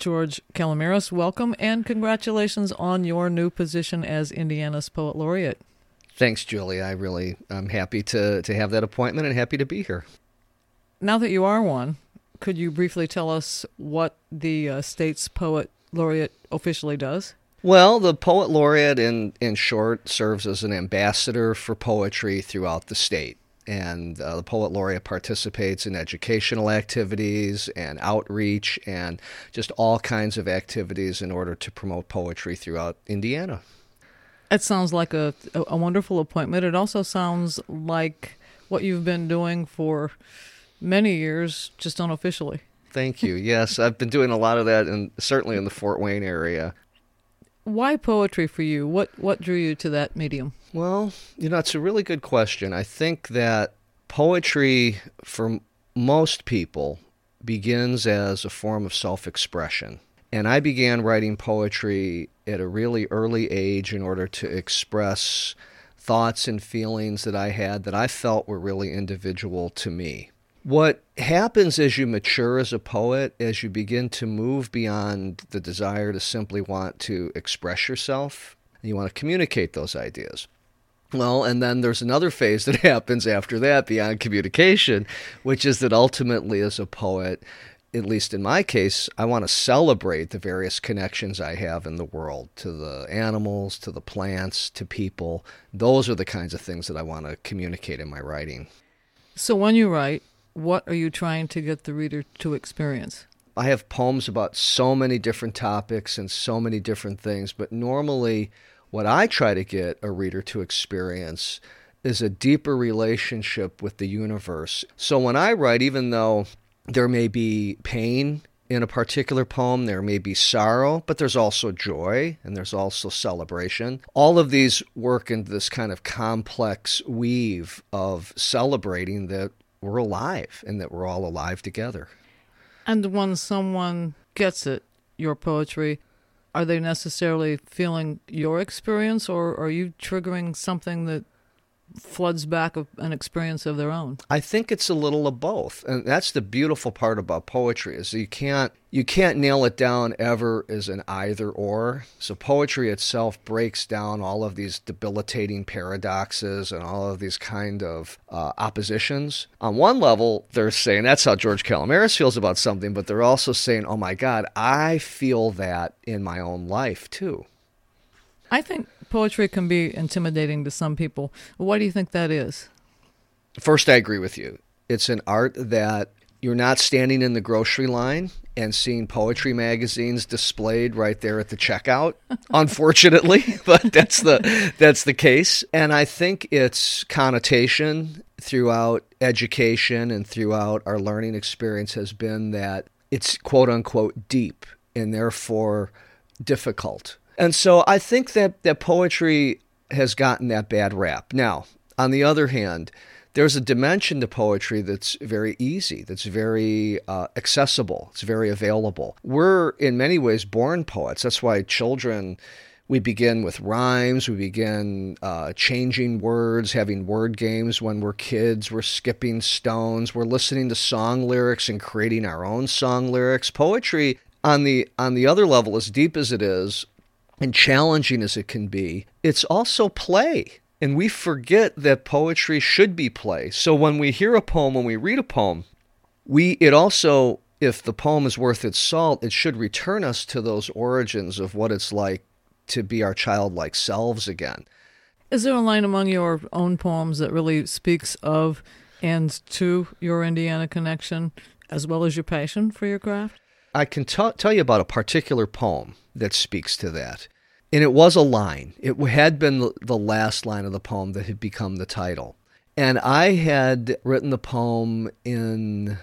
George Kalamiris, welcome and congratulations on your new position as Indiana's Poet Laureate. Thanks, Julie. I'm happy to have that appointment and happy to be here. Now that you are one, could you briefly tell us what the state's Poet Laureate officially does? Well, the Poet Laureate, in short, serves as an ambassador for poetry throughout the state. And the Poet Laureate participates in educational activities and outreach and just all kinds of activities in order to promote poetry throughout Indiana. It sounds like a wonderful appointment. It also sounds like what you've been doing for many years, just unofficially. Thank you. Yes, I've been doing a lot of that, and certainly in the Fort Wayne area. Why poetry for you? What drew you to that medium? Well, it's a really good question. I think that poetry, for most people, begins as a form of self-expression. And I began writing poetry at a really early age in order to express thoughts and feelings that I had that I felt were really individual to me. What happens as you mature as a poet, as you begin to move beyond the desire to simply want to express yourself, and you want to communicate those ideas. Well, and then there's another phase that happens after that beyond communication, which is that ultimately as a poet, at least in my case, I want to celebrate the various connections I have in the world, to the animals, to the plants, to people. Those are the kinds of things that I want to communicate in my writing. So when you write, what are you trying to get the reader to experience? I have poems about so many different topics and so many different things, but normally what I try to get a reader to experience is a deeper relationship with the universe. So when I write, even though there may be pain in a particular poem, there may be sorrow, but there's also joy and there's also celebration. All of these work into this kind of complex weave of celebrating that we're alive and that we're all alive together. And when someone gets it, your poetry, are they necessarily feeling your experience, or are you triggering something that floods back an experience of their own? I think it's a little of both. And that's the beautiful part about poetry, is you can't nail it down ever as an either or. So poetry itself breaks down all of these debilitating paradoxes and all of these kind of oppositions. On one level, they're saying that's how George Kalamiris feels about something, but they're also saying, oh my God, I feel that in my own life too. I think poetry can be intimidating to some people. Why do you think that is? First, I agree with you. It's an art that you're not standing in the grocery line and seeing poetry magazines displayed right there at the checkout, unfortunately, but that's the case. And I think its connotation throughout education and throughout our learning experience has been that it's quote-unquote deep and therefore difficult. And so I think that poetry has gotten that bad rap. Now, on the other hand, there's a dimension to poetry that's very easy, that's very accessible, it's very available. We're, in many ways, born poets. That's why children, we begin with rhymes, we begin changing words, having word games when we're kids, we're skipping stones, we're listening to song lyrics and creating our own song lyrics. Poetry, on the other level, as deep as it is, and challenging as it can be, it's also play. And we forget that poetry should be play. So when we hear a poem, when we read a poem, it also, if the poem is worth its salt, it should return us to those origins of what it's like to be our childlike selves again. Is there a line among your own poems that really speaks of and to your Indiana connection, as well as your passion for your craft? I can tell you about a particular poem that speaks to that. And it was a line. It had been the last line of the poem that had become the title. And I had written the poem in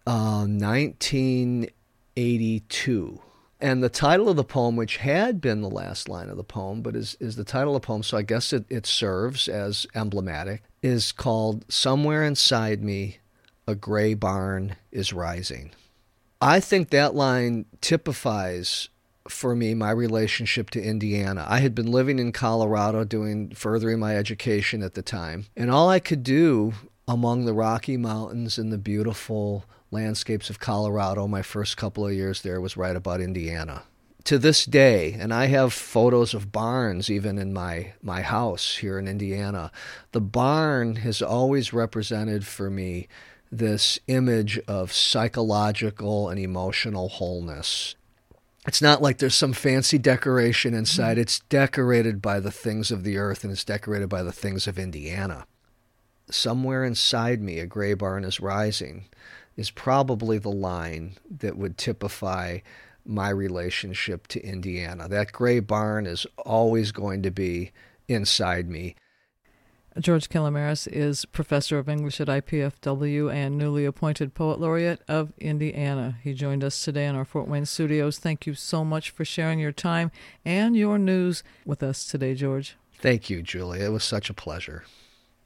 1982. And the title of the poem, which had been the last line of the poem, but is the title of the poem, so I guess it serves as emblematic, is called Somewhere Inside Me, a Gray Barn is Rising. I think that line typifies for me my relationship to Indiana. I had been living in Colorado furthering my education at the time, and all I could do among the Rocky Mountains and the beautiful landscapes of Colorado. My first couple of years there was right about Indiana. To this day, and I have photos of barns even in my house here in Indiana, the barn has always represented for me this image of psychological and emotional wholeness. It's not like there's some fancy decoration inside. It's decorated by the things of the earth, and it's decorated by the things of Indiana. Somewhere inside me, a gray barn is rising is probably the line that would typify my relationship to Indiana. That gray barn is always going to be inside me. George Kalamaris is professor of English at IPFW and newly appointed Poet Laureate of Indiana. He joined us today in our Fort Wayne studios. Thank you so much for sharing your time and your news with us today, George. Thank you, Julie. It was such a pleasure.